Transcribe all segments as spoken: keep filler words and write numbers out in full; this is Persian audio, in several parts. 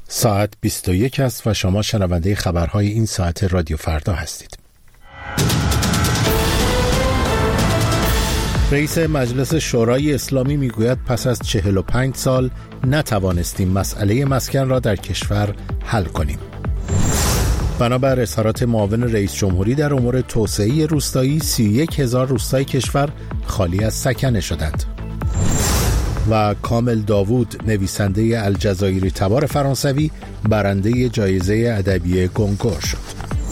ساعت بیست و یک است و شما شنونده خبرهای این ساعت رادیو فردا هستید. رئیس مجلس شورای اسلامی میگوید پس از چهل و پنج سال نتوانستیم مسئله مسکن را در کشور حل کنیم. بنابر اظهارات معاون رئیس جمهوری در امور توسعه روستایی، سی و یک هزار روستای کشور خالی از سکنه شدند. و کامل داوود، نویسنده الجزایری تبار فرانسوی، برنده جایزه ادبی گونکور شد.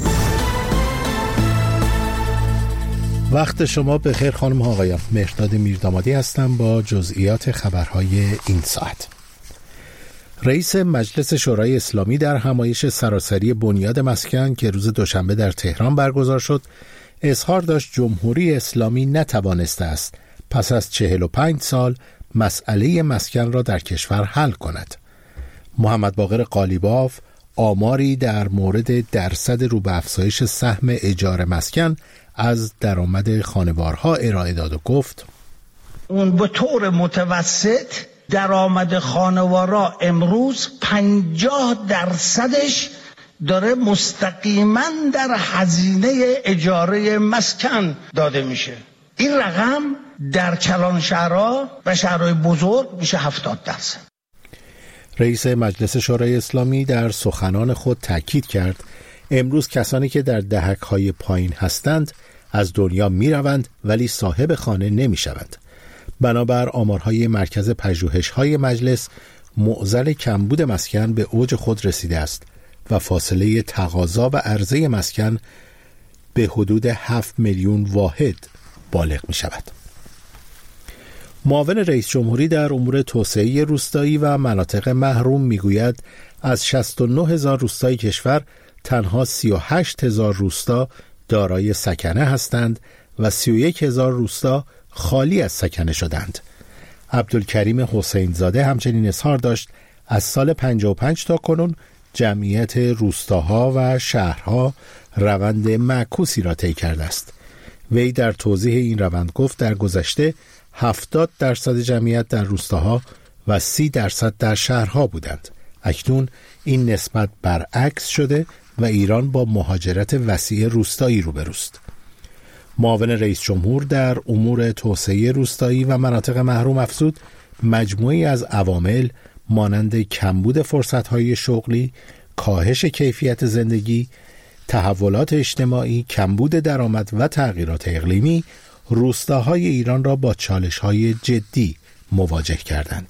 وقت شما بخیر خانم ها آقایان. مهرداد میردامادی هستم با جزئیات خبرهای این ساعت. رئیس مجلس شورای اسلامی در همایش سراسری بنیاد مسکن که روز دوشنبه در تهران برگزار شد، اظهار داشت جمهوری اسلامی نتوانسته است پس از چهل و پنج سال مسئله مسکن را در کشور حل کند. محمد باقر قالیباف آماری در مورد درصد رو به افزایش سهم اجاره مسکن از درآمد خانوارها ارائه داد و گفت اون به طور متوسط درآمد خانوارها امروز پنجاه درصدش داره مستقیما در هزینه اجاره مسکن داده میشه. این رقم در کلان شهرها و شهرهای بزرگ میشه هفتاد درصد. رئیس مجلس شورای اسلامی در سخنان خود تاکید کرد امروز کسانی که در دهک‌های پایین هستند از دنیا میروند ولی صاحب خانه نمیشوند. بنابر آمارهای مرکز پژوهش‌های مجلس، معضل کمبود مسکن به اوج خود رسیده است و فاصله تقاضا و عرضه مسکن به حدود هفت میلیون واحد بالغ می شود. معاون رئیس جمهوری در امور توسعه روستایی و مناطق محروم می گوید از شصت و نه هزار روستای کشور تنها سی و هشت هزار روستا دارای سکنه هستند و سی و یک هزار روستا خالی از سکنه شدند. عبدالکریم حسین زاده همچنین اظهار داشت از سال پنجاه و پنج تا کنون جمعیت روستاها و شهرها روند معکوسی را طی کرده است. وی در توضیح این روند گفت در گذشته هفتاد درصد جمعیت در روستاها و سی درصد در شهرها بودند. اکنون این نسبت برعکس شده و ایران با مهاجرت وسیع روستایی روبروست. معاون رئیس جمهور در امور توسعه روستایی و مناطق محروم افزود مجموعی از عوامل مانند کمبود فرصت‌های شغلی، کاهش کیفیت زندگی، تحولات اجتماعی، کمبود درآمد و تغییرات اقلیمی روستاهای ایران را با چالش‌های جدی مواجه کردند.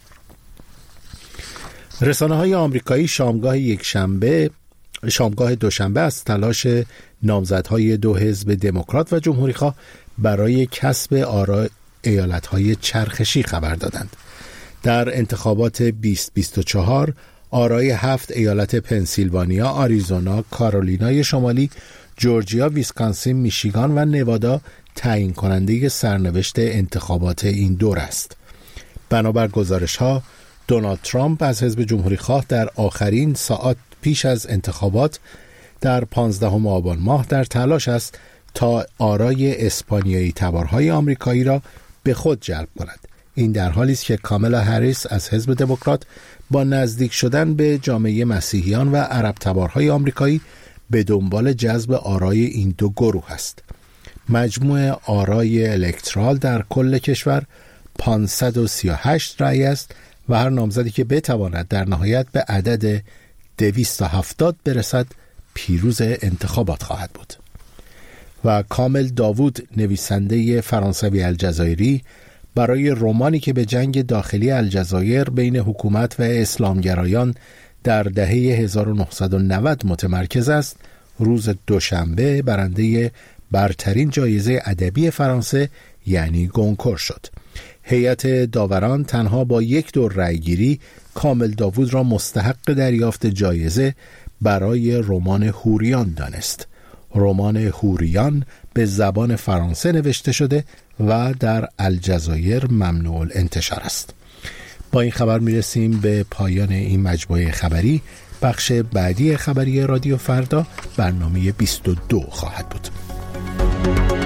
رسانه‌های آمریکایی شامگاه یکشنبه شامگاه دوشنبه از تلاش نامزدهای دو حزب دموکرات و جمهوری‌خواه برای کسب آرای ایالت‌های چرخشی خبر دادند. در انتخابات بیست بیست و چهار آرای هفت ایالت پنسیلوانیا، آریزونا، کارولینای شمالی، جورجیا، ویسکانسین، میشیگان و نوادا تعیین کننده سرنوشت انتخابات این دور است. بنابر گزارش‌ها دونالد ترامپ از حزب جمهوری‌خواه در آخرین ساعات پیش از انتخابات در پانزدهم آبان ماه در تلاش است تا آرای اسپانیایی تبارهای آمریکایی را به خود جلب کند. این در حالی است که کامالا هریس از حزب دموکرات با نزدیک شدن به جامعه مسیحیان و عرب تبارهای آمریکایی به دنبال جذب آرای این دو گروه است. مجموع آرای الکترال در کل کشور پانصد و سی و هشت رأی است و هر نامزدی که بتواند در نهایت به عدد دویست و هفتاد برسد پیروز انتخابات خواهد بود. و کامل داوود، نویسنده فرانسوی الجزایری، برای رمانی که به جنگ داخلی الجزایر بین حکومت و اسلامگرایان در دهه هزار و نهصد و نود متمرکز است، روز دوشنبه برنده برترین جایزه ادبی فرانسه یعنی گونکور شد. هیئت داوران تنها با یک دور رأیگیری کامل داوود را مستحق دریافت جایزه برای رمان هوریان دانست. رمان هوریان به زبان فرانسه نوشته شده و در الجزایر ممنوع الانتشار است. با این خبر میرسیم به پایان این مجموعه خبری. بخش بعدی خبری رادیو فردا برنامه بیست و دو خواهد بود.